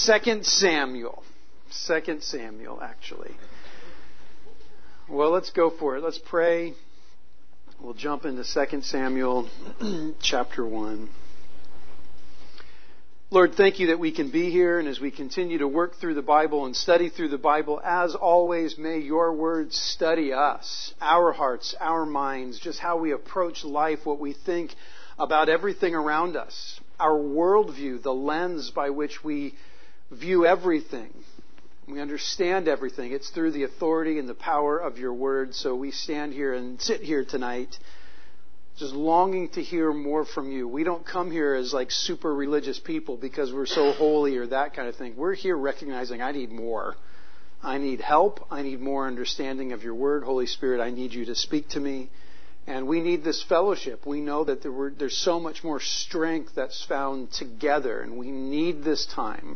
2 Samuel. 2 Samuel, actually. Well, let's go for it. Let's pray. We'll jump into 2 Samuel chapter 1. Lord, thank you that we can be here, and as we continue to work through the Bible and study through the Bible, as always, may your words study us, our hearts, our minds, just how we approach life, what we think about everything around us, our worldview, the lens by which we view everything. We understand everything. It's through the authority and the power of your word. So we stand here and sit here tonight just longing to hear more from you. We don't come here as like super religious people because we're so holy or that kind of thing. We're here recognizing I need more. I need help. I need more understanding of your word. Holy Spirit, I need you to speak to me. And we need this fellowship. We know that there's so much more strength that's found together, and we need this time.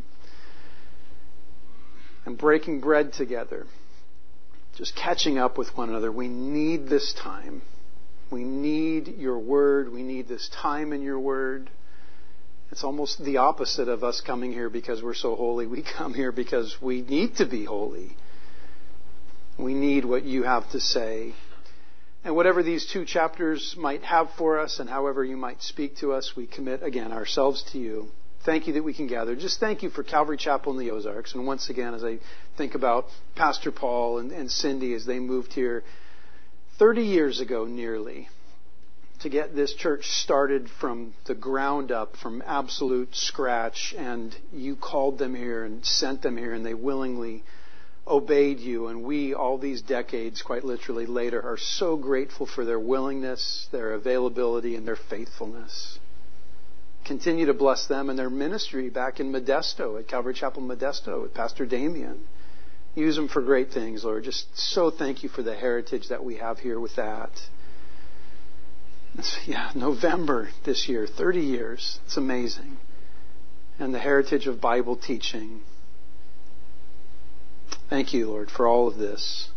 And breaking bread together, just catching up with one another. We need this time. We need your word. We need this time in your word. It's almost the opposite of us coming here because we're so holy. We come here because we need to be holy. We need what you have to say. And whatever these 2 chapters might have for us and however you might speak to us, we commit again ourselves to you. Thank you that we can gather. Just thank you for Calvary Chapel in the Ozarks. And once again, as I think about Pastor Paul and Cindy as they moved here 30 years ago nearly to get this church started from the ground up, from absolute scratch. And you called them here and sent them here, and they willingly obeyed you. And we, all these decades, quite literally later, are so grateful for their willingness, their availability, and their faithfulness. Continue to bless them and their ministry back in Modesto, at Calvary Chapel Modesto, with Pastor Damien. Use them for great things, Lord. Just so thank you for the heritage that we have here with that. November this year, 30 years. It's amazing. And the heritage of Bible teaching. Thank you, Lord, for all of this.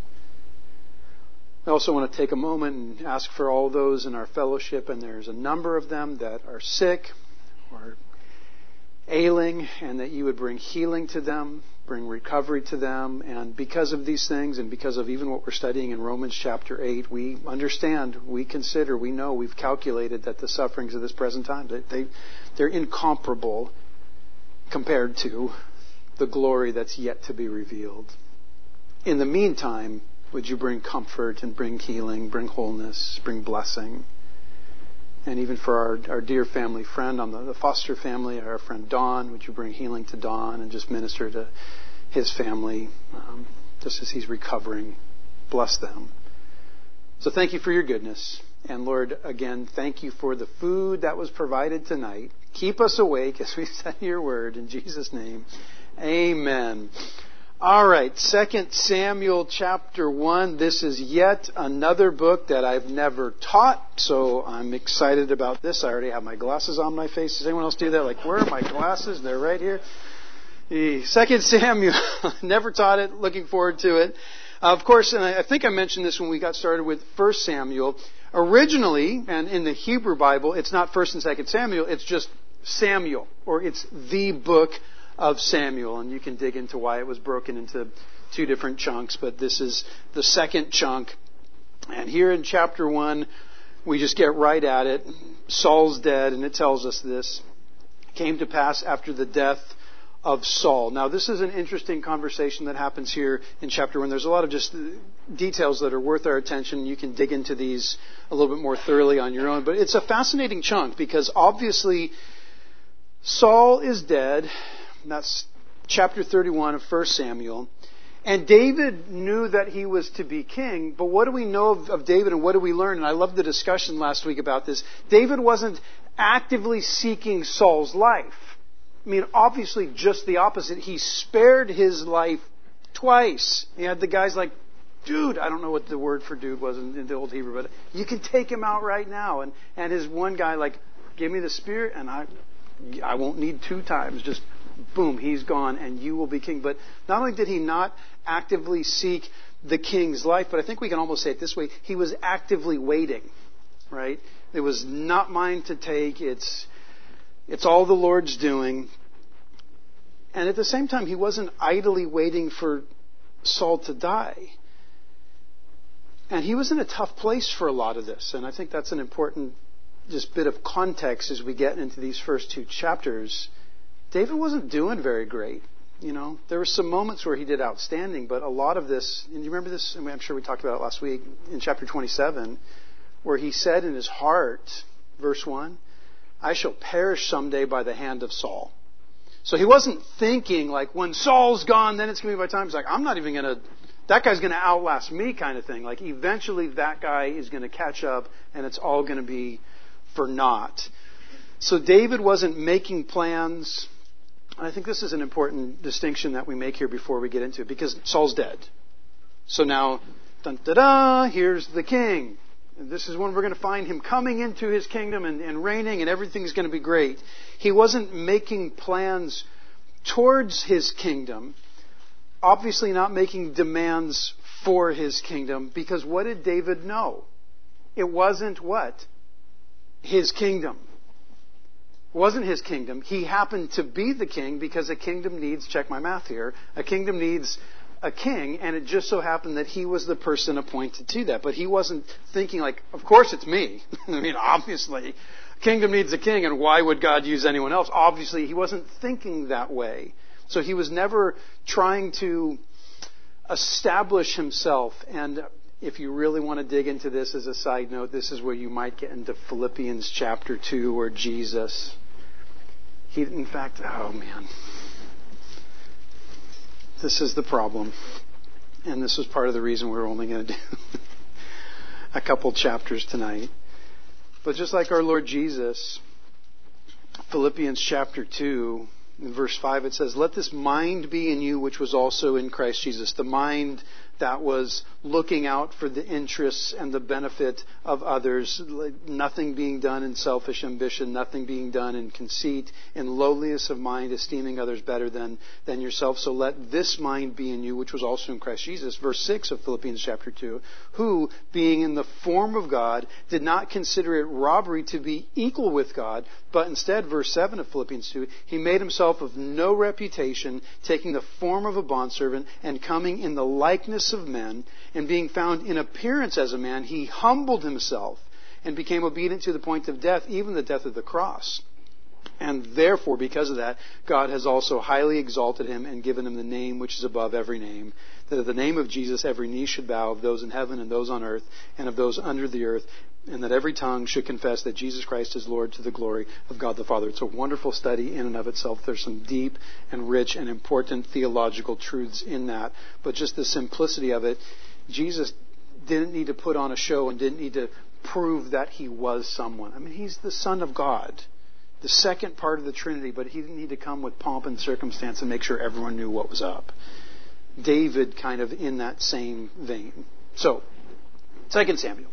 I also want to take a moment and ask for all those in our fellowship, and there's a number of them that are sick or ailing, and that you would bring healing to them, bring recovery to them. And because of these things, and because of even what we're studying in Romans chapter 8, we understand, we consider, we know, we've calculated that the sufferings of this present time, they're incomparable compared to the glory that's yet to be revealed. In the meantime, would you bring comfort and bring healing, bring wholeness, bring blessing? And even for our dear family friend on the Foster family, our friend Don, would you bring healing to Don and just minister to his family just as he's recovering? Bless them. So thank you for your goodness. And Lord, again, thank you for the food that was provided tonight. Keep us awake as we study your word. In Jesus' name, amen. All right, 2 Samuel chapter 1. This is yet another book that I've never taught, so I'm excited about this. I already have my glasses on my face. Does anyone else do that? Like, where are my glasses? They're right here. 2 Samuel, never taught it, looking forward to it. Of course, and I think I mentioned this when we got started with 1 Samuel. Originally, and in the Hebrew Bible, it's not 1 and 2 Samuel, it's just Samuel, or it's the book of Samuel, and you can dig into why it was broken into 2 different chunks, but this is the second chunk. And here in chapter 1, we just get right at it. Saul's dead, and it tells us this. It came to pass after the death of Saul. Now, this is an interesting conversation that happens here in chapter 1. There's a lot of just details that are worth our attention. You can dig into these a little bit more thoroughly on your own, but it's a fascinating chunk because obviously Saul is dead. That's chapter 31 of 1 Samuel. And David knew that he was to be king, but what do we know of David and what do we learn? And I love the discussion last week about this. David wasn't actively seeking Saul's life. I mean, obviously just the opposite. He spared his life twice. He had the guys like, dude, I don't know what the word for dude was in the Old Hebrew, but you can take him out right now. And his one guy like, give me the spear and I won't need 2 times. Just boom, he's gone and you will be king. But not only did he not actively seek the king's life, but I think we can almost say it this way. He was actively waiting, right? It was not mine to take. It's all the Lord's doing. And at the same time, he wasn't idly waiting for Saul to die. And he was in a tough place for a lot of this. And I think that's an important just bit of context as we get into these first two chapters. David wasn't doing very great. You know, there were some moments where he did outstanding, but a lot of this, and you remember this, I'm sure we talked about it last week, in chapter 27, where he said in his heart, verse 1, I shall perish someday by the hand of Saul. So he wasn't thinking like, when Saul's gone, then it's going to be my time. He's like, I'm not even going to, that guy's going to outlast me kind of thing. Like, eventually that guy is going to catch up and it's all going to be for naught. So David wasn't making plans. I think this is an important distinction that we make here before we get into it, because Saul's dead. So now, here's the king. And this is when we're going to find him coming into his kingdom and reigning, and everything's going to be great. He wasn't making plans towards his kingdom, obviously not making demands for his kingdom, because what did David know? It wasn't what? His kingdom. It wasn't his kingdom. He happened to be the king because a kingdom needs, check my math here, a kingdom needs a king, and it just so happened that he was the person appointed to that. But he wasn't thinking like, of course it's me. I mean, obviously, a kingdom needs a king, and why would God use anyone else? Obviously, he wasn't thinking that way. So he was never trying to establish himself. And if you really want to dig into this as a side note, this is where you might get into Philippians chapter 2, where Jesus, he, in fact, oh man, this is the problem. And this is part of the reason we're only going to do a couple chapters tonight. But just like our Lord Jesus, Philippians chapter 2, in verse 5, it says, let this mind be in you which was also in Christ Jesus. The mind that was looking out for the interests and the benefit of others, nothing being done in selfish ambition, nothing being done in conceit, in lowliness of mind, esteeming others better than yourself. So let this mind be in you, which was also in Christ Jesus. Verse 6 of Philippians chapter 2, who, being in the form of God, did not consider it robbery to be equal with God, but instead, verse 7 of Philippians 2, he made himself of no reputation, taking the form of a bondservant and coming in the likeness of men, and being found in appearance as a man, he humbled himself and became obedient to the point of death, even the death of the cross. And therefore, because of that, God has also highly exalted him and given him the name which is above every name, that at the name of Jesus every knee should bow, of those in heaven and those on earth and of those under the earth, and that every tongue should confess that Jesus Christ is Lord, to the glory of God the Father. It's a wonderful study in and of itself. There's some deep and rich and important theological truths in that. But just the simplicity of it, Jesus didn't need to put on a show and didn't need to prove that he was someone. I mean, he's the Son of God, the second part of the Trinity, but he didn't need to come with pomp and circumstance and make sure everyone knew what was up. David kind of in that same vein. So, 2 Samuel.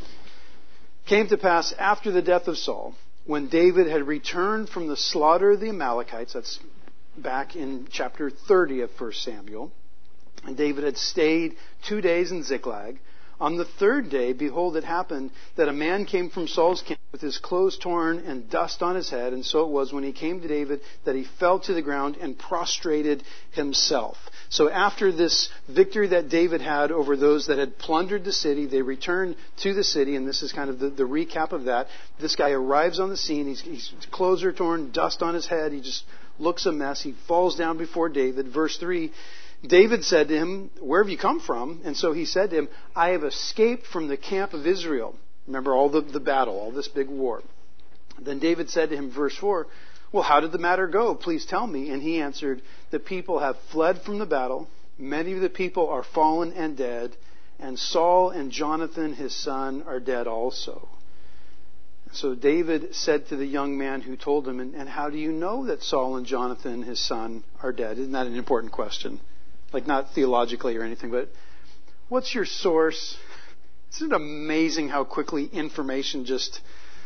Came to pass after the death of Saul, when David had returned from the slaughter of the Amalekites, that's back in chapter 30 of 1 Samuel, and David had stayed 2 days in Ziklag. On the third day, behold, it happened that a man came from Saul's camp with his clothes torn and dust on his head. And so it was when he came to David that he fell to the ground and prostrated himself. So after this victory that David had over those that had plundered the city, they returned to the city. And this is kind of the recap of that. This guy arrives on the scene. His clothes are torn, dust on his head. He just looks a mess. He falls down before David. Verse 3, David said to him, where have you come from? And so he said to him, I have escaped from the camp of Israel. Remember all the battle, all this big war. Then David said to him, verse 4, well, how did the matter go? Please tell me. And he answered, the people have fled from the battle. Many of the people are fallen and dead. And Saul and Jonathan, his son, are dead also. So David said to the young man who told him, and how do you know that Saul and Jonathan, his son, are dead? Isn't that an important question? Like, not theologically or anything, but what's your source? Isn't it amazing how quickly information just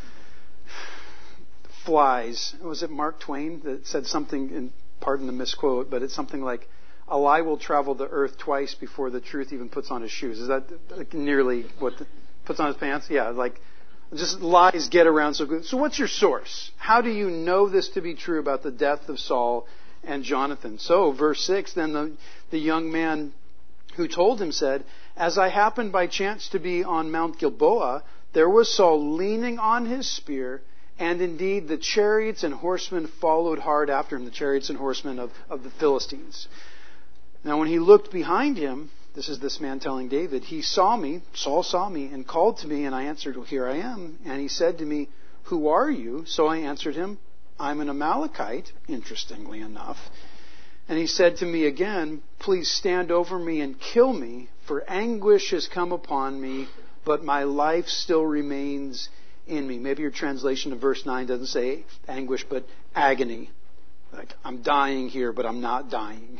flies? Was it Mark Twain that said something, and pardon the misquote, but it's something like, a lie will travel the earth twice before the truth even puts on his shoes. Is that like nearly what puts on his pants? Yeah, like just lies get around so good. So what's your source? How do you know this to be true about the death of Saul and Jonathan. So, verse 6, then the young man who told him said, as I happened by chance to be on Mount Gilboa, there was Saul leaning on his spear, and indeed the chariots and horsemen followed hard after him, the chariots and horsemen of the Philistines. Now when he looked behind him, this is this man telling David, Saul saw me, and called to me, and I answered, well, here I am. And he said to me, who are you? So I answered him, I'm an Amalekite, interestingly enough. And he said to me again, please stand over me and kill me, for anguish has come upon me, but my life still remains in me. Maybe your translation of verse 9 doesn't say anguish, but agony. Like, I'm dying here, but I'm not dying.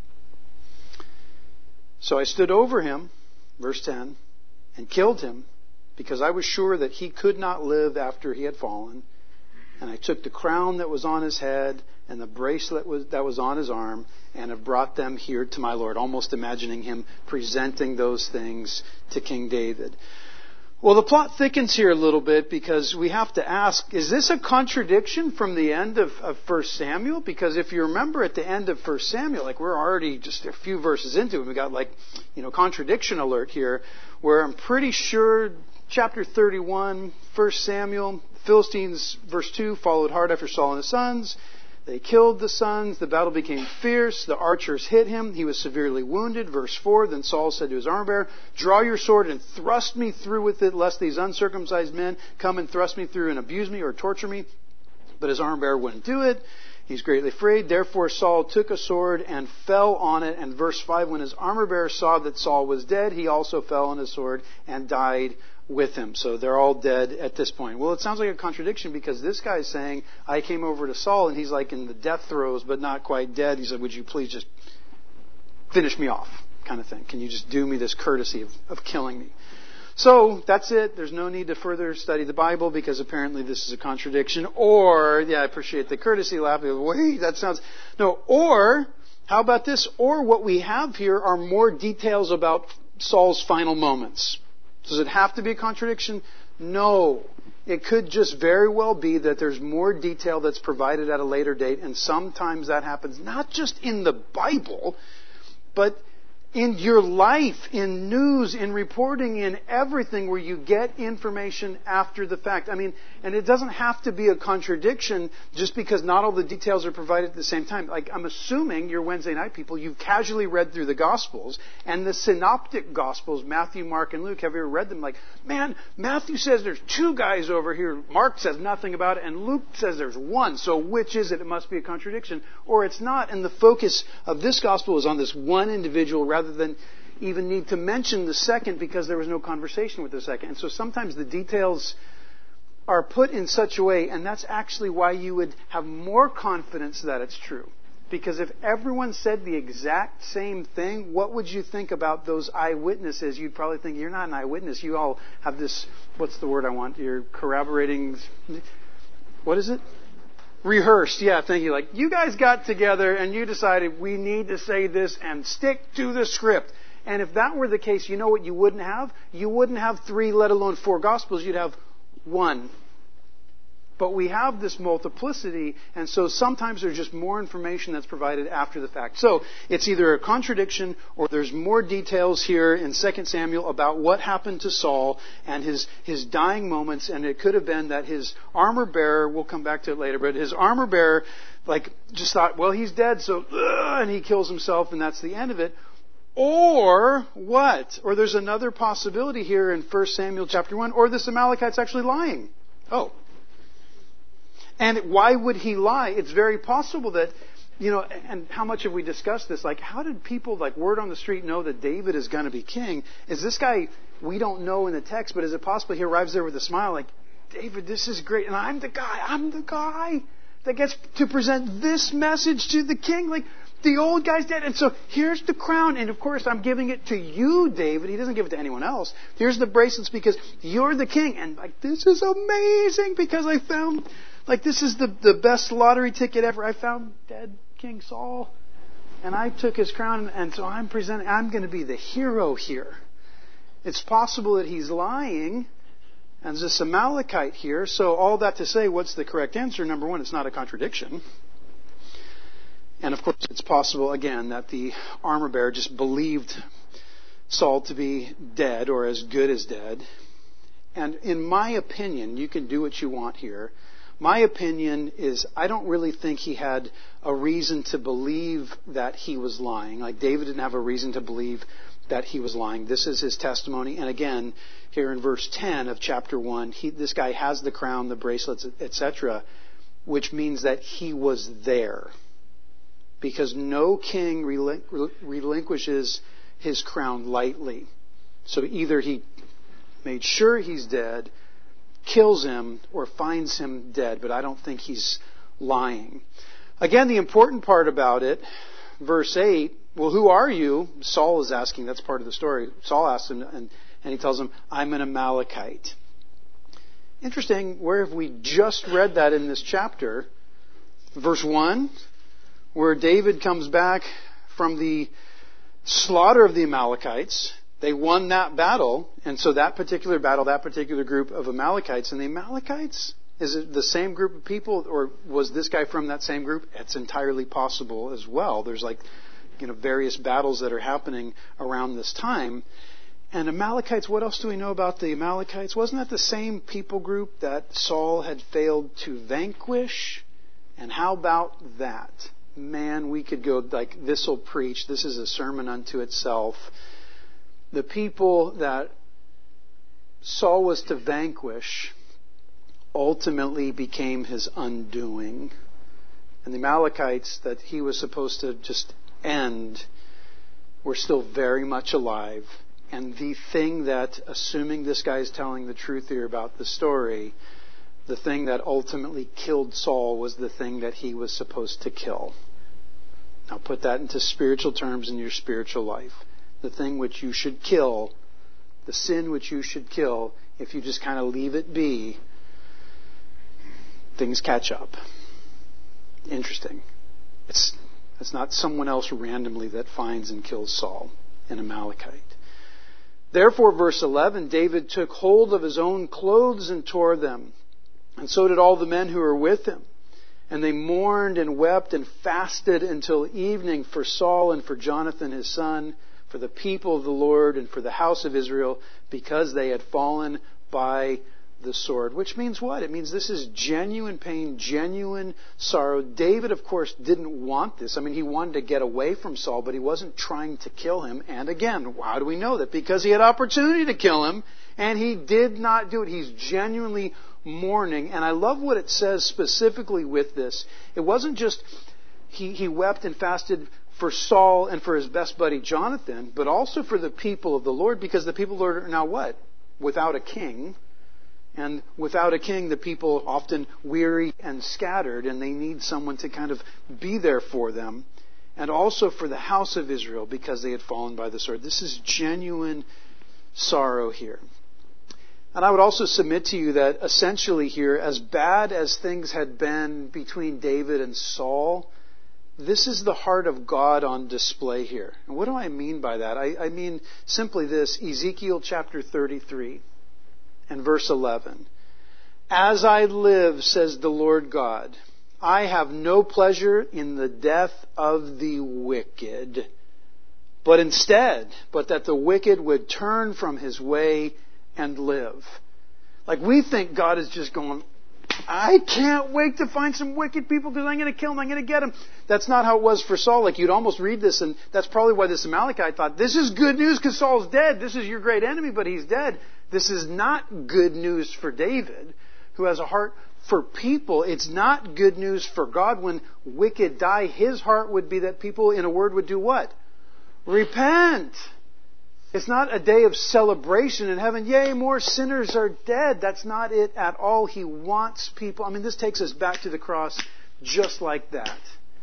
So I stood over him, verse 10, and killed him, because I was sure that he could not live after he had fallen. And I took the crown that was on his head and the bracelet that was on his arm, and have brought them here to my Lord. Almost imagining him presenting those things to King David. Well, the plot thickens here a little bit, because we have to ask, is this a contradiction from the end of 1 Samuel? Because if you remember at the end of 1 Samuel, like we're already just a few verses into it, we got contradiction alert here, where I'm pretty sure chapter 31, 1 Samuel, Philistines, verse 2, followed hard after Saul and his sons. They killed the sons. The battle became fierce. The archers hit him. He was severely wounded. Verse 4, then Saul said to his armor bearer, draw your sword and thrust me through with it, lest these uncircumcised men come and thrust me through and abuse me or torture me. But his armor bearer wouldn't do it. He's greatly afraid. Therefore Saul took a sword and fell on it. And verse 5, when his armor bearer saw that Saul was dead, he also fell on his sword and died with him. So they're all dead at this point. Well, it sounds like a contradiction, because this guy's saying, I came over to Saul, and he's like in the death throes, but not quite dead. He said, would you please just finish me off, kind of thing. Can you just do me this courtesy of killing me? So that's it. There's no need to further study the Bible, because apparently this is a contradiction. Or, I appreciate the courtesy laugh. Wait, that sounds... No, or, how about this? Or what we have here are more details about Saul's final moments. Does it have to be a contradiction? No. It could just very well be that there's more detail that's provided at a later date, and sometimes that happens not just in the Bible, but in your life, in news, in reporting, in everything where you get information after the fact. I mean, and it doesn't have to be a contradiction just because not all the details are provided at the same time. Like, I'm assuming you're Wednesday night people, you've casually read through the Gospels, and the synoptic Gospels, Matthew, Mark, and Luke, have you ever read them? Like, man, Matthew says there's two guys over here, Mark says nothing about it, and Luke says there's one, so which is it? It must be a contradiction. Or it's not, and the focus of this Gospel is on this one individual rather than even need to mention the second, because there was no conversation with the second. And so sometimes the details are put in such a way, and that's actually why you would have more confidence that it's true. Because if everyone said the exact same thing, what would you think about those eyewitnesses? You'd probably think, you're not an eyewitness. You all have this, what's the word I want? You're corroborating, what is it? Rehearsed. Yeah, thank you. Like, you guys got together and you decided we need to say this and stick to the script. And if that were the case, you know what you wouldn't have? You wouldn't have 3, let alone 4 Gospels. You'd have 1. But we have this multiplicity, and so sometimes there's just more information that's provided after the fact. So it's either a contradiction or there's more details here in 2 Samuel about what happened to Saul and his dying moments, and it could have been that his armor bearer, we'll come back to it later, but his armor bearer just thought, well, he's dead, so and he kills himself, and that's the end of it. Or what? Or there's another possibility here in 1 Samuel chapter 1, or this Amalekite's actually lying. Oh. And why would he lie? It's very possible that, and how much have we discussed this? Like, how did people, word on the street know that David is going to be king? Is this guy, we don't know in the text, but is it possible he arrives there with a smile like, David, this is great, and I'm the guy that gets to present this message to the king? Like, the old guy's dead, and so here's the crown, and of course I'm giving it to you, David. He doesn't give it to anyone else. Here's the bracelets because you're the king, and this is amazing because I found... this is the best lottery ticket ever. I found dead King Saul, and I took his crown, and so I'm going to be the hero here. It's possible that he's lying, and there's this Amalekite here. So all that to say, what's the correct answer? Number one, it's not a contradiction. And of course, it's possible, again, that the armor bearer just believed Saul to be dead or as good as dead. And in my opinion, you can do what you want here. My opinion is I don't really think he had a reason to believe that he was lying. Like David didn't have a reason to believe that he was lying. This is his testimony. And again, here in verse 10 of chapter 1, this guy has the crown, the bracelets, etc., which means that he was there. Because no king relinquishes his crown lightly. So either he made sure he's dead, kills him, or finds him dead. But I don't think he's lying. Again, the important part about it, verse 8, well, who are you? Saul is asking. That's part of the story. Saul asks him, and he tells him, I'm an Amalekite. Interesting, where have we just read that in this chapter? Verse 1, where David comes back from the slaughter of the Amalekites. They won that battle, and so that particular battle, that particular group of Amalekites, and the Amalekites, is it the same group of people, or was this guy from that same group? It's entirely possible as well. There's various battles that are happening around this time. And Amalekites, what else do we know about the Amalekites? Wasn't that the same people group that Saul had failed to vanquish? And how about that? Man, we could go like, this'll preach. This is a sermon unto itself. The people that Saul was to vanquish ultimately became his undoing. And the Amalekites that he was supposed to just end were still very much alive. And the thing that, assuming this guy is telling the truth here about the story, the thing that ultimately killed Saul was the thing that he was supposed to kill. Now put that into spiritual terms in your spiritual life. The thing which you should kill, the sin which you should kill, if you just kind of leave it be, things catch up. Interesting. It's not someone else randomly that finds and kills Saul, an Amalekite. Therefore, verse 11, David took hold of his own clothes and tore them, and so did all the men who were with him. And they mourned and wept and fasted until evening for Saul and for Jonathan his son, for the people of the Lord and for the house of Israel, because they had fallen by the sword. Which means what? It means this is genuine pain, genuine sorrow. David, of course, didn't want this. I mean, he wanted to get away from Saul, but he wasn't trying to kill him. And again, how do we know that? Because he had opportunity to kill him, and he did not do it. He's genuinely mourning. And I love what it says specifically with this. It wasn't just he wept and fasted for Saul and for his best buddy Jonathan, but also for the people of the Lord, because the people of the Lord are now what? Without a king. And without a king, the people often weary and scattered, and they need someone to kind of be there for them. And also for the house of Israel, because they had fallen by the sword. This is genuine sorrow here. And I would also submit to you that essentially here, as bad as things had been between David and Saul, this is the heart of God on display here. And what do I mean by that? I mean simply this, Ezekiel chapter 33 and verse 11. As I live, says the Lord God, I have no pleasure in the death of the wicked, but that the wicked would turn from his way and live. Like we think God is just going, I can't wait to find some wicked people because I'm going to kill them, I'm going to get them. That's not how it was for Saul. Like you'd almost read this, and that's probably why this Amalekite thought, this is good news because Saul's dead. This is your great enemy, but he's dead. This is not good news for David, who has a heart for people. It's not good news for God when wicked die. His heart would be that people, in a word, would do what? Repent. It's not a day of celebration in heaven. Yay, more sinners are dead. That's not it at all. He wants people. I mean, this takes us back to the cross just like that.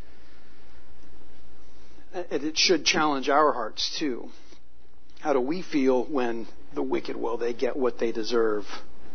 And it should challenge our hearts too. How do we feel when the wicked, well, they get what they deserve?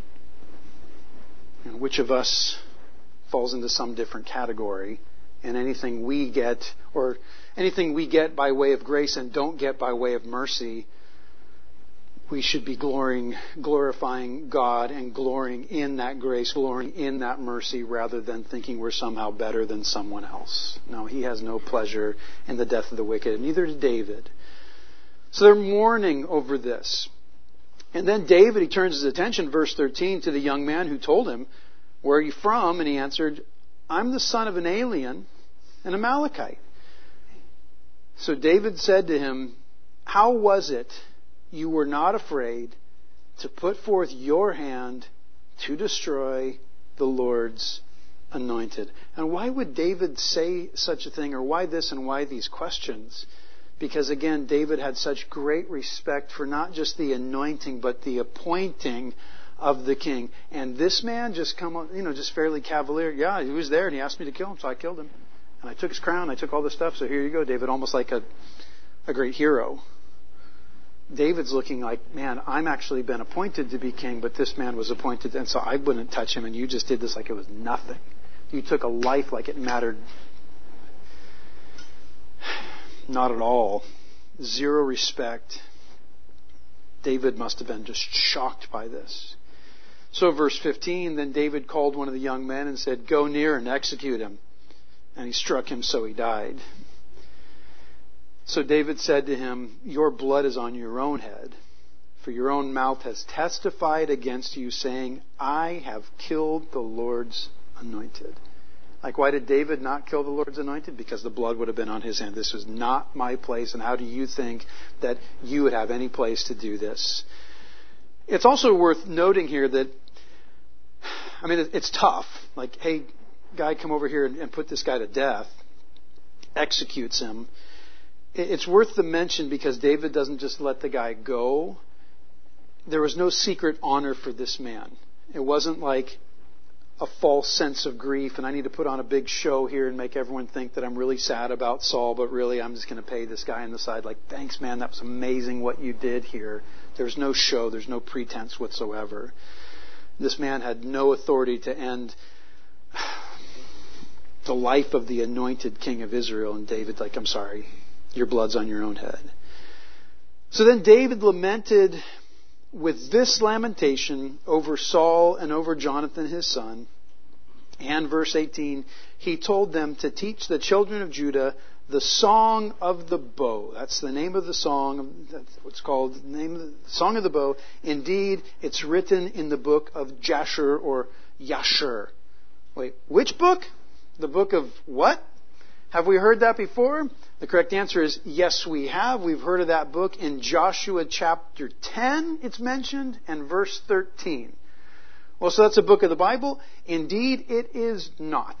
And which of us falls into some different category? And anything we get by way of grace and don't get by way of mercy, we should be glorifying God and glorying in that grace, glorying in that mercy, rather than thinking we're somehow better than someone else. No, he has no pleasure in the death of the wicked, and neither did David. So they're mourning over this. And then David, he turns his attention, verse 13, to the young man who told him, "Where are you from?" And he answered, "I'm the son of an alien, an Amalekite." So David said to him, "How was it you were not afraid to put forth your hand to destroy the Lord's anointed?" And why would David say such a thing, or why this and why these questions? Because again, David had such great respect for not just the anointing, but the appointing of the king. And this man just just fairly cavalier. Yeah, he was there and he asked me to kill him, so I killed him. And I took his crown, I took all this stuff, so here you go, David, almost like a great hero. David's looking like, man, I'm actually been appointed to be king, but this man was appointed, and so I wouldn't touch him, and you just did this like it was nothing. You took a life like it mattered. Not at all. Zero respect. David must have been just shocked by this. So verse 15, then David called one of the young men and said, "Go near and execute him." And he struck him, so he died. So David said to him, "Your blood is on your own head, for your own mouth has testified against you, saying, I have killed the Lord's anointed." Like, why did David not kill the Lord's anointed? Because the blood would have been on his hand. This was not my place, and how do you think that you would have any place to do this? It's also worth noting here that, it's tough. Like, hey, guy, come over here and put this guy to death. Executes him. It's worth the mention because David doesn't just let the guy go. There was no secret honor for this man. It wasn't like a false sense of grief and I need to put on a big show here and make everyone think that I'm really sad about Saul, but really I'm just going to pay this guy on the side like, thanks man, that was amazing what you did here. There's no show, there's no pretense whatsoever. This man had no authority to end the life of the anointed king of Israel, and David's like, I'm sorry, your blood's on your own head. So then David lamented with this lamentation over Saul and over Jonathan his son. And verse 18, he told them to teach the children of Judah the song of the bow. That's the name of the song. That's what's called the name of the song of the bow. Indeed, it's written in the book of Jasher or Yasher. Wait, which book? The book of what? Have we heard that before? The correct answer is yes, we have. We've heard of that book in Joshua chapter 10, it's mentioned, and verse 13. Well, so that's a book of the Bible? Indeed, it is not.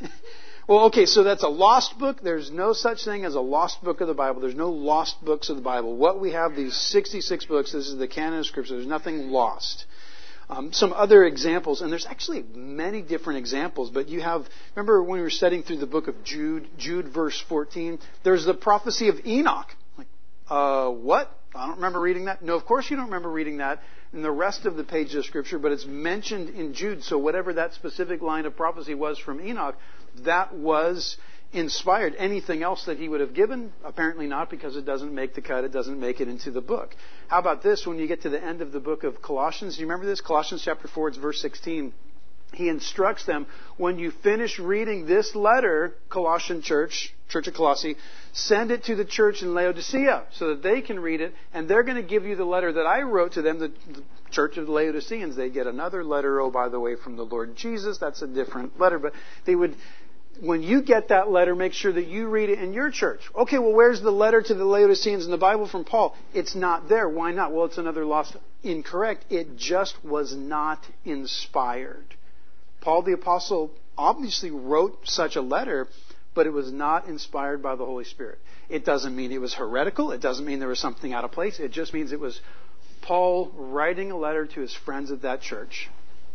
Well, okay, so that's a lost book. There's no such thing as a lost book of the Bible. There's no lost books of the Bible. What we have, these 66 books, this is the canon of Scripture. There's nothing lost. Some other examples, and there's actually many different examples, but you have, remember when we were studying through the book of Jude verse 14, there's the prophecy of Enoch. Like, what? I don't remember reading that. No, of course you don't remember reading that in the rest of the pages of Scripture, but it's mentioned in Jude, so whatever that specific line of prophecy was from Enoch, that was inspired. Anything else that he would have given? Apparently not, because it doesn't make the cut. It doesn't make it into the book. How about this? When you get to the end of the book of Colossians, do you remember this? Colossians chapter 4, it's verse 16. He instructs them, when you finish reading this letter, Colossian church of Colossae, send it to the church in Laodicea so that they can read it, and they're going to give you the letter that I wrote to them, the church of the Laodiceans. They get another letter, oh, by the way, from the Lord Jesus. That's a different letter, but they would... When you get that letter, make sure that you read it in your church. Okay, well, where's the letter to the Laodiceans in the Bible from Paul? It's not there. Why not? Well, it's another lost. Incorrect. It just was not inspired. Paul the Apostle obviously wrote such a letter, but it was not inspired by the Holy Spirit. It doesn't mean it was heretical. It doesn't mean there was something out of place. It just means it was Paul writing a letter to his friends at that church.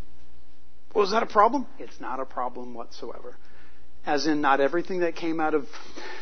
Well, is that a problem? It's not a problem whatsoever. As in, not everything that came out of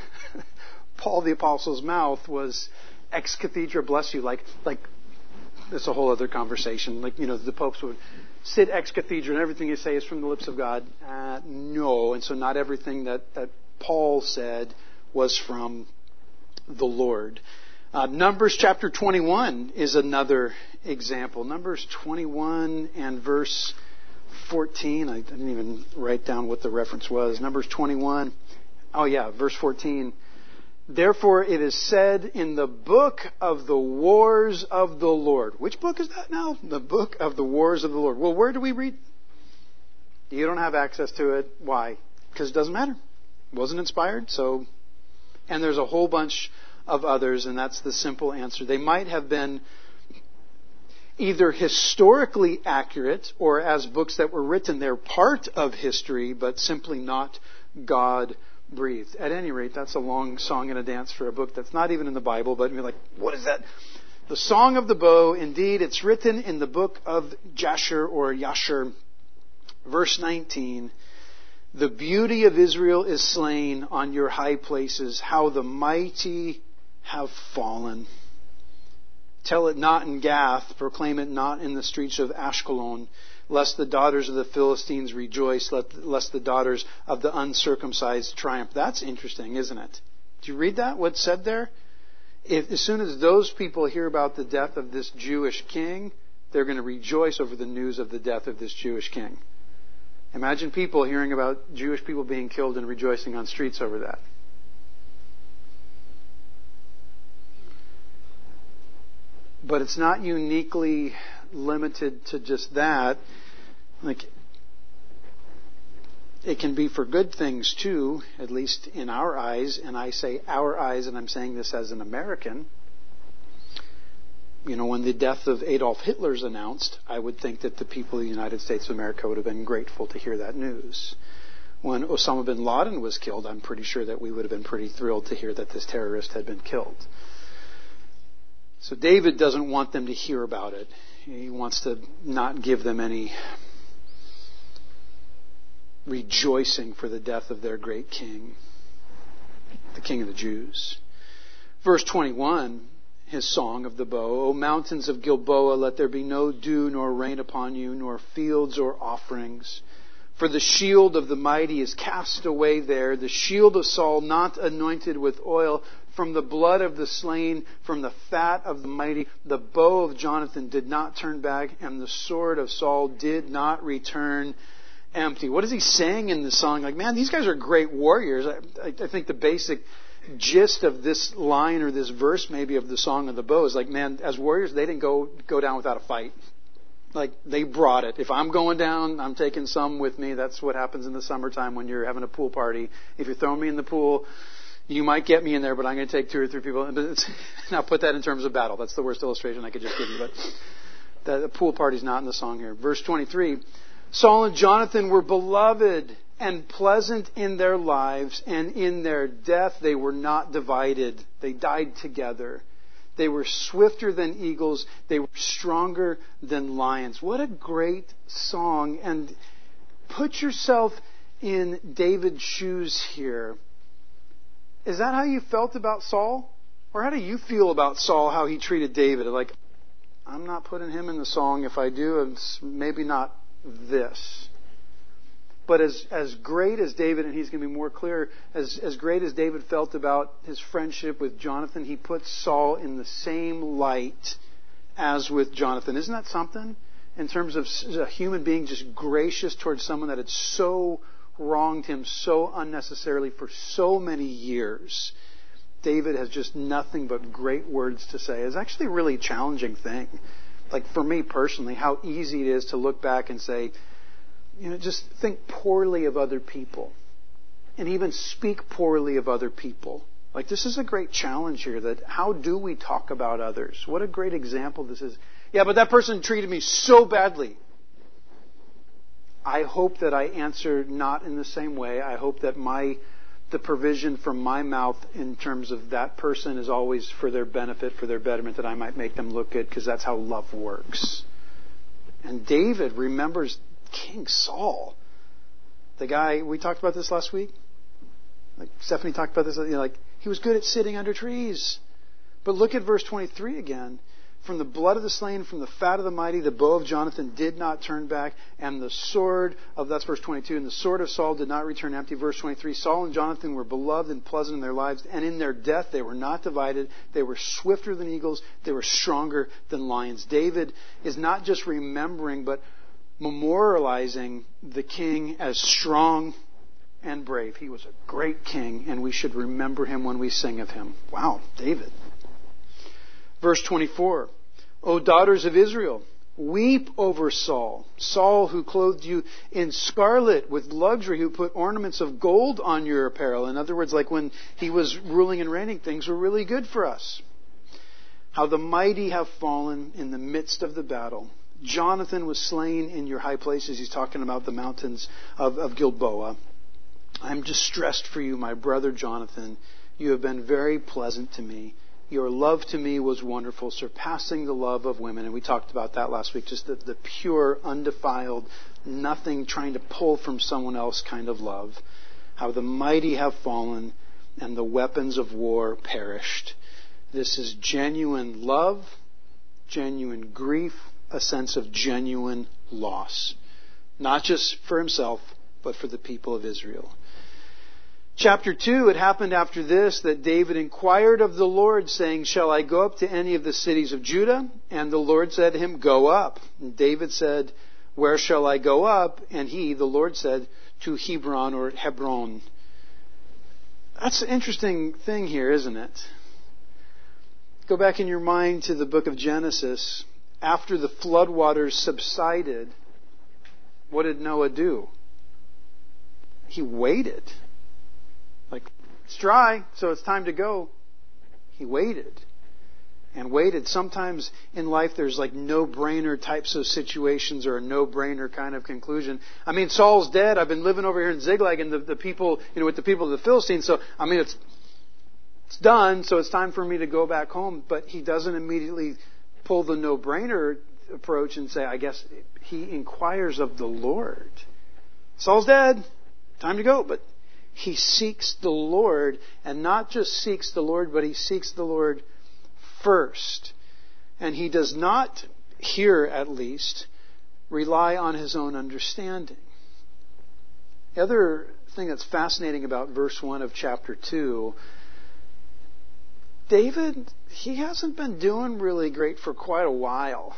Paul the Apostle's mouth was ex cathedra, bless you. Like it's a whole other conversation. Like, the popes would sit ex cathedra and everything you say is from the lips of God. No. And so not everything that Paul said was from the Lord. Numbers chapter 21 is another example. Numbers 21 and verse 14. I didn't even write down what the reference was. Numbers 21. Oh yeah, verse 14. Therefore it is said in the book of the wars of the Lord. Which book is that now? The book of the wars of the Lord. Well, where do we read? You don't have access to it. Why? Because it doesn't matter. It wasn't inspired, so... And there's a whole bunch of others, and that's the simple answer. They might have been either historically accurate, or as books that were written, they're part of history, but simply not God-breathed. At any rate, that's a long song and a dance for a book that's not even in the Bible, but you're like, what is that? The Song of the Bow, indeed, it's written in the book of Jasher or Yasher, verse 19. The beauty of Israel is slain on your high places, how the mighty have fallen. Tell it not in Gath, proclaim it not in the streets of Ashkelon, lest the daughters of the Philistines rejoice, lest the daughters of the uncircumcised triumph. That's interesting, isn't it? Do you read that, what's said there? As soon as those people hear about the death of this Jewish king, they're going to rejoice over the news of the death of this Jewish king. Imagine people hearing about Jewish people being killed and rejoicing on streets over that. But it's not uniquely limited to just that. Like, it can be for good things too, at least in our eyes. And I say our eyes, and I'm saying this as an American. You know, when the death of Adolf Hitler is announced, I would think that the people of the United States of America would have been grateful to hear that news. When Osama bin Laden was killed, I'm pretty sure that we would have been pretty thrilled to hear that this terrorist had been killed. So David doesn't want them to hear about it. He wants to not give them any rejoicing for the death of their great king, the King of the Jews. Verse 21, his song of the bow. O mountains of Gilboa, let there be no dew nor rain upon you, nor fields or offerings. For the shield of the mighty is cast away there, the shield of Saul not anointed with oil. From the blood of the slain, from the fat of the mighty, the bow of Jonathan did not turn back, and the sword of Saul did not return empty. What is he saying in the song? Like, man, these guys are great warriors. I think the basic gist of this line or this verse maybe of the Song of the Bow is like, man, as warriors, they didn't go down without a fight. Like, they brought it. If I'm going down, I'm taking some with me. That's what happens in the summertime when you're having a pool party. If you're throwing me in the pool, you might get me in there, but I'm going to take 2 or 3 people. And I'll put that in terms of battle. That's the worst illustration I could just give you. But the pool party's not in the song here. Verse 23, Saul and Jonathan were beloved and pleasant in their lives, and in their death they were not divided. They died together. They were swifter than eagles. They were stronger than lions. What a great song. And put yourself in David's shoes here. Is that how you felt about Saul? Or how do you feel about Saul, how he treated David? Like, I'm not putting him in the song. If I do, it's maybe not this. But as great as David, and he's going to be more clear, as great as David felt about his friendship with Jonathan, he put Saul in the same light as with Jonathan. Isn't that something? In terms of a human being just gracious towards someone that had so wronged him so unnecessarily for so many years. David has just nothing but great words to say. It's actually a really challenging thing. Like, for me personally, how easy it is to look back and say, just think poorly of other people. And even speak poorly of other people. Like, this is a great challenge here, that how do we talk about others? What a great example this is. Yeah, but that person treated me so badly. I hope that I answer not in the same way. I hope that the provision from my mouth in terms of that person is always for their benefit, for their betterment, that I might make them look good, because that's how love works. And David remembers King Saul. The guy, we talked about this last week. Like Stephanie talked about this. Like, he was good at sitting under trees. But look at verse 23 again. From the blood of the slain, from the fat of the mighty, the bow of Jonathan did not turn back, and the sword of, that's verse 22, and the sword of Saul did not return empty. Verse 23, Saul and Jonathan were beloved and pleasant in their lives, and in their death they were not divided. They were swifter than eagles. They were stronger than lions. David is not just remembering, but memorializing the king as strong and brave. He was a great king, and we should remember him when we sing of him. Wow, David. Verse 24, O daughters of Israel, weep over Saul. Saul, who clothed you in scarlet with luxury, who put ornaments of gold on your apparel. In other words, like when he was ruling and reigning, things were really good for us. How the mighty have fallen in the midst of the battle. Jonathan was slain in your high places. He's talking about the mountains of Gilboa. I'm distressed for you, my brother Jonathan. You have been very pleasant to me. Your love to me was wonderful, surpassing the love of women. And we talked about that last week, just the pure, undefiled, nothing trying to pull from someone else kind of love. How the mighty have fallen and the weapons of war perished. This is genuine love, genuine grief, a sense of genuine loss. Not just for himself, but for the people of Israel. Chapter 2, it happened after this that David inquired of the Lord, saying, Shall I go up to any of the cities of Judah? And the Lord said to him, Go up. And David said, Where shall I go up? And he, the Lord, said, To Hebron or Hebron. That's an interesting thing here, isn't it? Go back in your mind to the book of Genesis. After the floodwaters subsided, what did Noah do? He waited. Like, it's dry, so it's time to go. He waited and waited. Sometimes in life there's like no-brainer types of situations or a no-brainer kind of conclusion. I mean, Saul's dead. I've been living over here in Ziklag and the people, with the people of the Philistines. So, I mean, it's done, so it's time for me to go back home. But he doesn't immediately pull the no-brainer approach and say, I guess he inquires of the Lord. Saul's dead. Time to go. But he seeks the Lord, and not just seeks the Lord, but he seeks the Lord first. And he does not, here at least, rely on his own understanding. The other thing that's fascinating about verse 1 of chapter 2, David, he hasn't been doing really great for quite a while.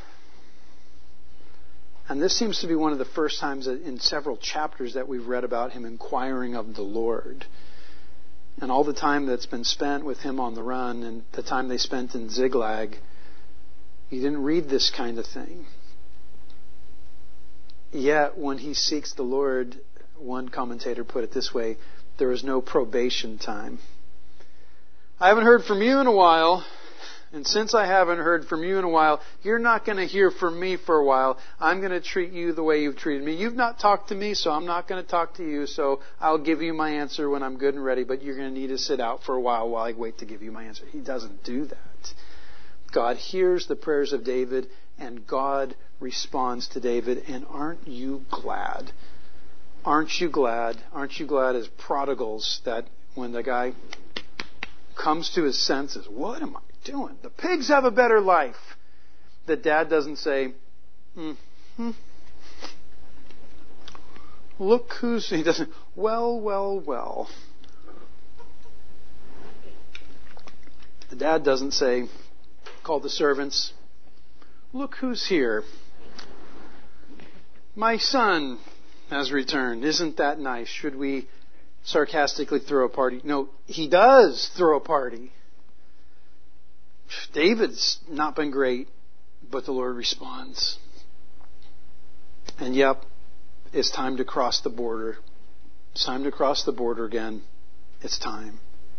And this seems to be one of the first times in several chapters that we've read about him inquiring of the Lord. And all the time that's been spent with him on the run and the time they spent in Ziklag, he didn't read this kind of thing. Yet when he seeks the Lord, one commentator put it this way, there is no probation time. I haven't heard from you in a while. And since I haven't heard from you in a while, you're not going to hear from me for a while. I'm going to treat you the way you've treated me. You've not talked to me, so I'm not going to talk to you. So I'll give you my answer when I'm good and ready, but you're going to need to sit out for a while I wait to give you my answer. He doesn't do that. God hears the prayers of David, and God responds to David. And aren't you glad? Aren't you glad? Aren't you glad as prodigals that when the guy comes to his senses, what am I doing? The pigs have a better life. The dad doesn't say, Look who's... He doesn't, well. The dad doesn't say, call the servants, look who's here. My son has returned. Isn't that nice? Should we sarcastically throw a party? No, he does throw a party. David's not been great, but the Lord responds. And yep, it's time to cross the border. It's time to cross the border again. It's time.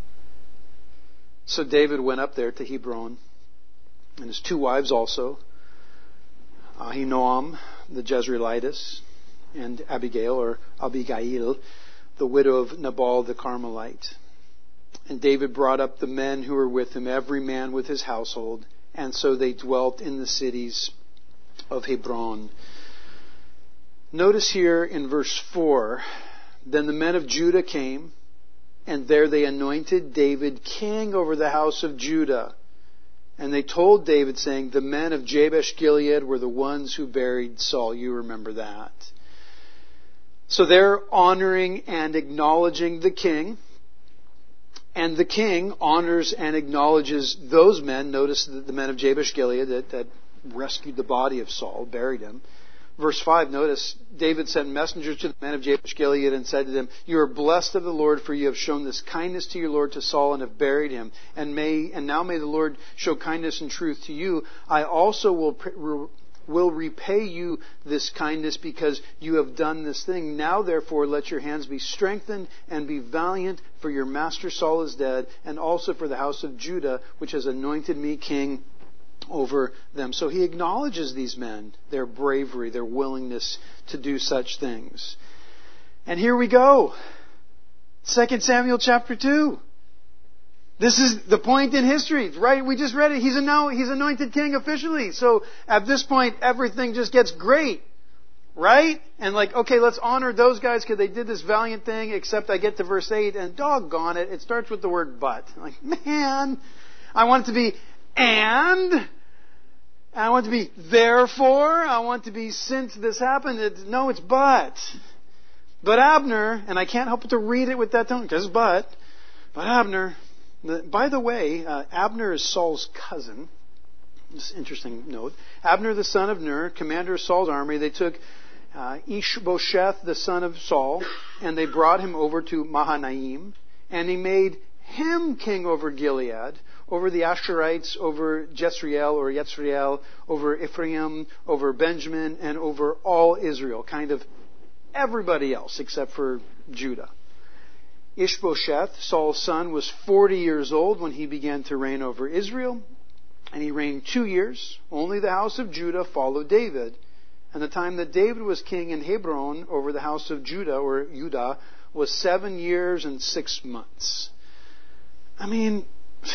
So David went up there to Hebron, and his two wives also, Ahinoam, the Jezreelitess, and Abigail, the widow of Nabal the Carmelite. And David brought up the men who were with him, every man with his household, and so they dwelt in the cities of Hebron. Notice here in verse 4, then the men of Judah came, and there they anointed David king over the house of Judah. And they told David, saying, the men of Jabesh Gilead were the ones who buried Saul. You remember that. So they're honoring and acknowledging the king. And the king honors and acknowledges those men. Notice that the men of Jabesh Gilead that rescued the body of Saul, buried him. Verse 5, notice, David sent messengers to the men of Jabesh Gilead and said to them, you are blessed of the Lord, for you have shown this kindness to your Lord to Saul and have buried him. And now may the Lord show kindness and truth to you. I also will repay you this kindness because you have done this thing. Now therefore let your hands be strengthened and be valiant, for your master Saul is dead, and also for the house of Judah, which has anointed me king over them. So he acknowledges these men, their bravery, their willingness to do such things. And here we go. 2 Samuel chapter 2. This is the point in history, right? We just read it. He's anointed king officially. So at this point, everything just gets great, right? And okay, let's honor those guys because they did this valiant thing, except I get to verse 8 and doggone it, it starts with the word but. Man, I want it to be and I want it to be therefore. I want it to be since this happened. It's but. But Abner, and I can't help but to read it with that tone, because but Abner, by the way, Abner is Saul's cousin. This is an interesting note. Abner, the son of Ner, commander of Saul's army, they took Ishbosheth, the son of Saul, and they brought him over to Mahanaim, and he made him king over Gilead, over the Asherites, over Jezreel, over Ephraim, over Benjamin, and over all Israel. Kind of everybody else except for Judah. Ishbosheth, Saul's son, was 40 years old when he began to reign over Israel, and he reigned 2 years. Only the house of Judah followed David. And the time that David was king in Hebron over the house of Judah, or Judah, was 7 years and 6 months. I mean,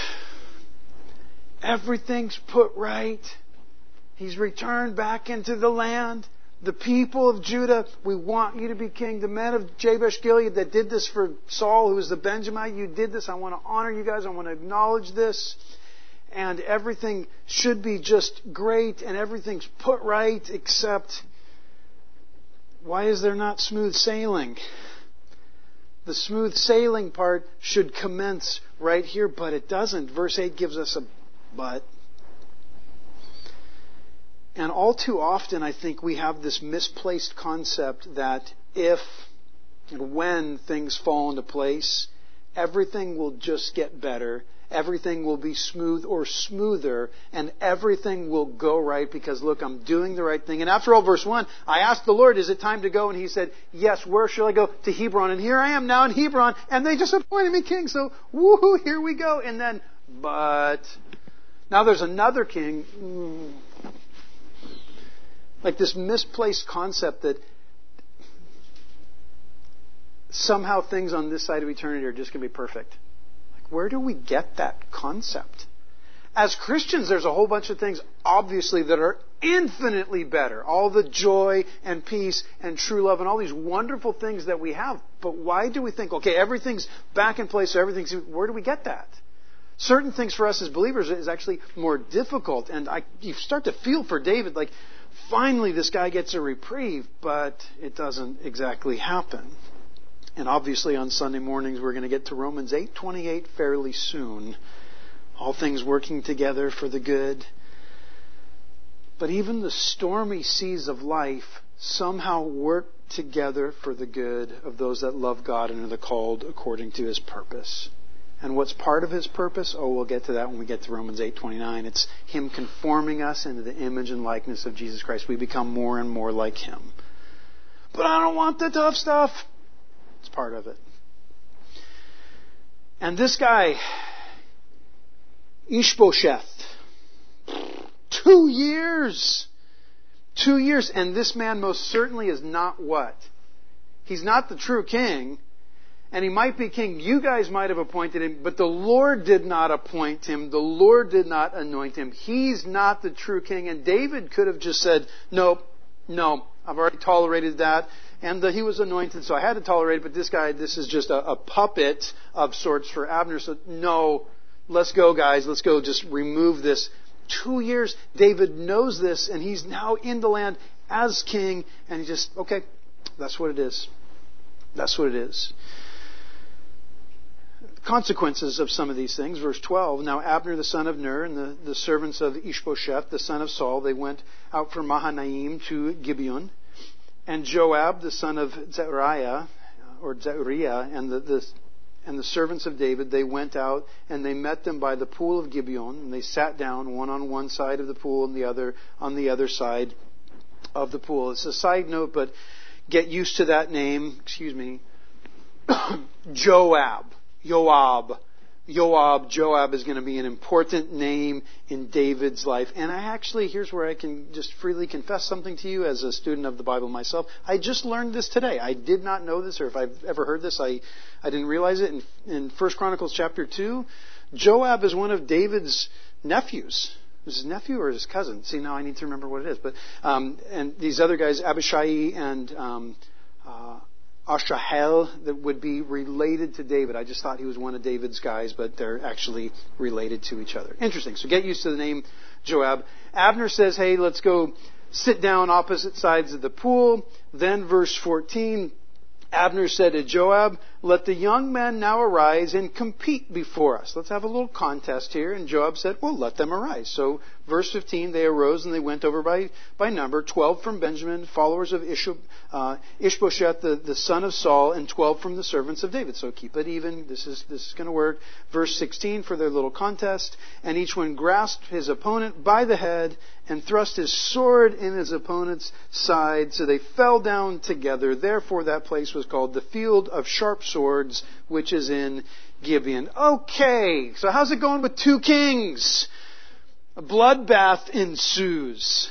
everything's put right. He's returned back into the land. The people of Judah, we want you to be king. The men of Jabesh Gilead that did this for Saul, who was the Benjamite, you did this. I want to honor you guys. I want to acknowledge this. And everything should be just great and everything's put right, except why is there not smooth sailing? The smooth sailing part should commence right here, but it doesn't. Verse 8 gives us a but. And all too often, I think we have this misplaced concept that if and when things fall into place, everything will just get better, everything will be smooth or smoother, and everything will go right because, look, I'm doing the right thing. And after all, verse 1, I asked the Lord, is it time to go? And He said, yes, where shall I go? To Hebron. And here I am now in Hebron, and they just appointed me king, so woohoo, here we go. And then, but now there's another king. Like this misplaced concept that somehow things on this side of eternity are just going to be perfect. Like, where do we get that concept? As Christians, there's a whole bunch of things, obviously, that are infinitely better. All the joy and peace and true love and all these wonderful things that we have. But why do we think, okay, everything's back in place, so everything's... Where do we get that? Certain things for us as believers is actually more difficult. And you start to feel for David, like, finally this guy gets a reprieve, but it doesn't exactly happen. And obviously on Sunday mornings we're going to get to Romans 8:28 fairly soon. All things working together for the good. But even the stormy seas of life somehow work together for the good of those that love God and are the called according to His purpose. And what's part of His purpose? Oh, we'll get to that when we get to Romans 8:29. It's Him conforming us into the image and likeness of Jesus Christ. We become more and more like Him. But I don't want the tough stuff. It's part of it. And this guy, Ishbosheth, 2 years. 2 years. And this man most certainly is not what? He's not the true king. And he might be king. You guys might have appointed him, but the Lord did not appoint him. The Lord did not anoint him. He's not the true king. And David could have just said, no, I've already tolerated that. And he was anointed, so I had to tolerate it. But this guy, this is just a puppet of sorts for Abner. So no, let's go, guys. Let's go just remove this. 2 years, David knows this, and he's now in the land as king, and he just, okay, that's what it is. That's what it is. Consequences of some of these things. Verse 12, now Abner the son of Ner and the servants of Ishbosheth, the son of Saul, they went out from Mahanaim to Gibeon. And Joab the son of Zeruiah, and the servants of David, they went out and they met them by the pool of Gibeon, and they sat down, one on one side of the pool and the other on the other side of the pool. It's a side note, but get used to that name. Joab is going to be an important name in David's life. And here's where I can just freely confess something to you as a student of the Bible myself. I just learned this today. I did not know this, or if I've ever heard this, I didn't realize it. In 1 Chronicles chapter 2, Joab is one of David's nephews. Is his nephew or his cousin? See, now I need to remember what it is. But and these other guys, Abishai and Ashahel, that would be related to David. I just thought he was one of David's guys, but they're actually related to each other. Interesting. So get used to the name Joab. Abner says, hey, let's go sit down opposite sides of the pool. Then verse 14, Abner said to Joab, let the young men now arise and compete before us. Let's have a little contest here. And Joab said, well, let them arise. So verse 15, they arose and they went over by number, 12 from Benjamin, followers of Ishbosheth, the son of Saul, and 12 from the servants of David. So keep it even. This is going to work. Verse 16 for their little contest. And each one grasped his opponent by the head and thrust his sword in his opponent's side. So they fell down together. Therefore that place was called the Field of Sharp Swords, which is in Gibeon. Okay, so how's it going with two kings? A bloodbath ensues.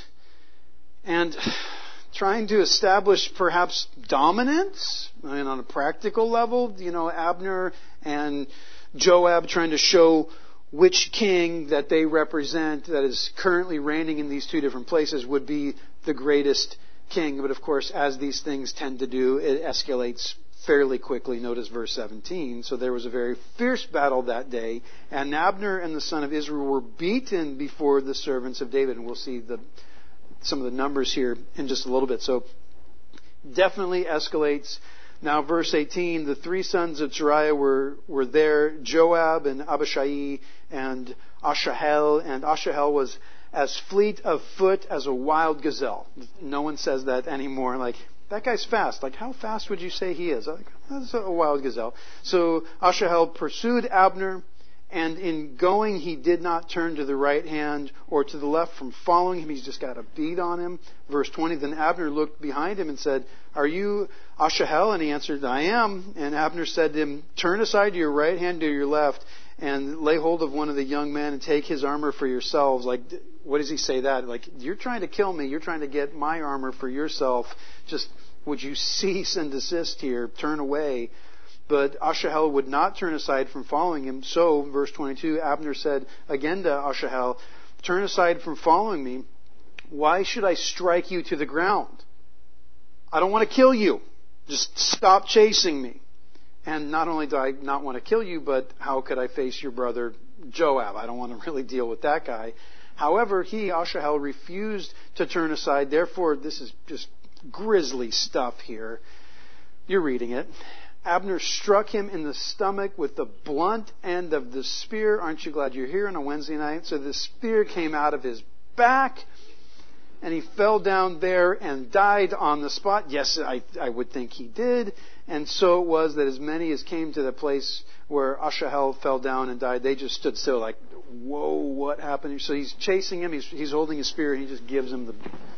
And trying to establish perhaps dominance, on a practical level, Abner and Joab trying to show which king that they represent that is currently reigning in these two different places would be the greatest king. But of course, as these things tend to do, it escalates fairly quickly. Notice verse 17. So there was a very fierce battle that day, and Abner and the son of Israel were beaten before the servants of David. And we'll see some of the numbers here in just a little bit. So definitely escalates. Now verse 18, the three sons of Zeruiah were there, Joab and Abishai and Ashahel. And Ashahel was as fleet of foot as a wild gazelle. No one says that anymore. Like, that guy's fast. Like, how fast would you say he is? Like, that's a wild gazelle. So Ashahel pursued Abner, and in going he did not turn to the right hand or to the left from following him. He's just got a beat on him. Verse 20, then Abner looked behind him and said, are you Ashahel? And he answered, I am. And Abner said to him, turn aside to your right hand or your left, and lay hold of one of the young men and take his armor for yourselves. Like, what does he say that? Like, you're trying to kill me. You're trying to get my armor for yourself. Just, would you cease and desist here? Turn away. But Ashahel would not turn aside from following him. So, verse 22, Abner said again to Ashahel, turn aside from following me. Why should I strike you to the ground? I don't want to kill you. Just stop chasing me. And not only do I not want to kill you, but how could I face your brother Joab? I don't want to really deal with that guy. However, Ashahel, refused to turn aside. Therefore, this is just grisly stuff here. You're reading it. Abner struck him in the stomach with the blunt end of the spear. Aren't you glad you're here on a Wednesday night? So the spear came out of his back, and he fell down there and died on the spot. Yes, I would think he did. And so it was that as many as came to the place where Ashahel fell down and died, they just stood still like, whoa, what happened? So he's chasing him. He's holding his spear, and he just gives him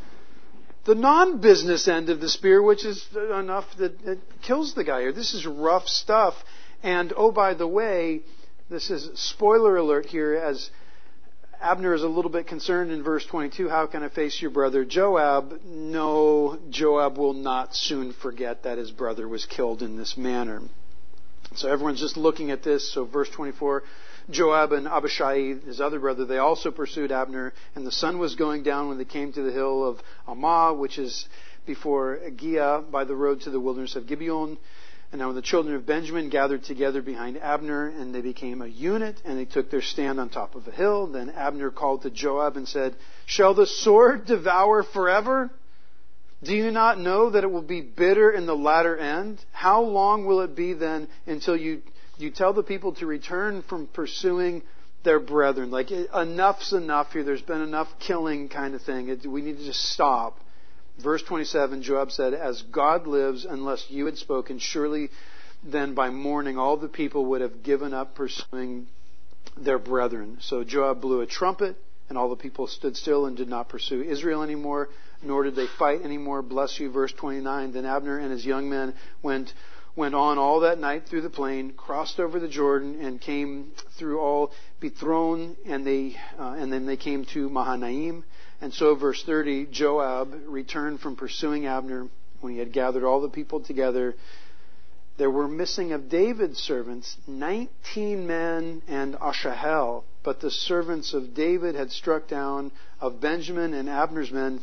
the non-business end of the spear, which is enough that it kills the guy here. This is rough stuff. And, oh, by the way, this is spoiler alert here, as Abner is a little bit concerned in verse 22, how can I face your brother Joab? No, Joab will not soon forget that his brother was killed in this manner. So everyone's just looking at this. So verse 24, Joab and Abishai, his other brother, they also pursued Abner, and the sun was going down when they came to the hill of Ammah, which is before Giah, by the road to the wilderness of Gibeon. And now when the children of Benjamin gathered together behind Abner, and they became a unit, and they took their stand on top of a hill, then Abner called to Joab and said, "Shall the sword devour forever? Do you not know that it will be bitter in the latter end? How long will it be then until you tell the people to return from pursuing their brethren?" Like, enough's enough here. There's been enough killing kind of thing. We need to just stop. Verse 27, Joab said, "As God lives, unless you had spoken, surely then by morning all the people would have given up pursuing their brethren." So Joab blew a trumpet, and all the people stood still and did not pursue Israel anymore, nor did they fight anymore. Bless you. Verse 29, then Abner and his young men went on all that night through the plain, crossed over the Jordan, and came through all Bithron, and then they came to Mahanaim. And so, verse 30, Joab returned from pursuing Abner when he had gathered all the people together. There were missing of David's servants 19 men and Asahel, but the servants of David had struck down of Benjamin and Abner's men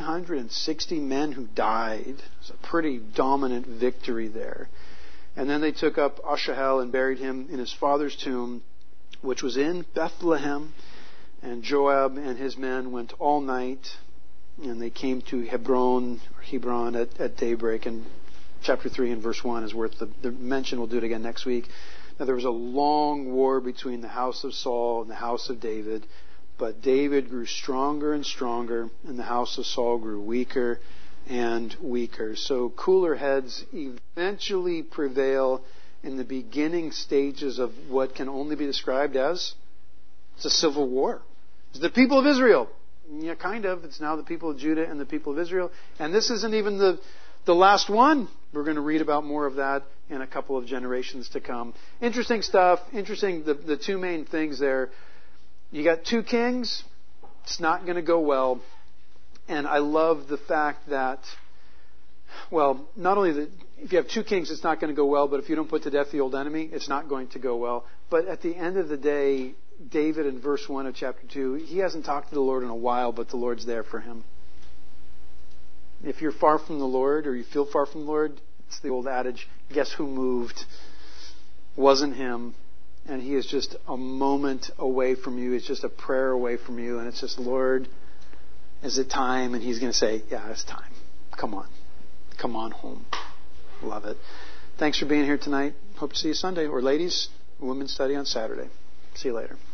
360 men who died. It's a pretty dominant victory there. And then they took up Asahel and buried him in his father's tomb, which was in Bethlehem. And Joab and his men went all night, and they came to Hebron at daybreak. And chapter 3 and verse 1 is worth the mention. We'll do it again next week. Now, there was a long war between the house of Saul and the house of David, but David grew stronger and stronger, and the house of Saul grew weaker and weaker. So cooler heads eventually prevail in the beginning stages of what can only be described as a civil war. It's the people of Israel. Yeah, kind of. It's now the people of Judah and the people of Israel. And this isn't even the last one. We're going to read about more of that in a couple of generations to come. Interesting stuff. Interesting, the two main things there. You got two kings. It's not going to go well. And I love the fact that, well, not only that if you have two kings, it's not going to go well, but if you don't put to death the old enemy, it's not going to go well. But at the end of the day, David in verse 1 of chapter 2, he hasn't talked to the Lord in a while, but the Lord's there for him. If you're far from the Lord, or you feel far from the Lord, it's the old adage, guess who moved? Wasn't him. And he is just a moment away from you. It's just a prayer away from you. And it's just, Lord, is it time? And he's going to say, yeah, it's time. Come on. Come on home. Love it. Thanks for being here tonight. Hope to see you Sunday. Or ladies, women's study on Saturday. See you later.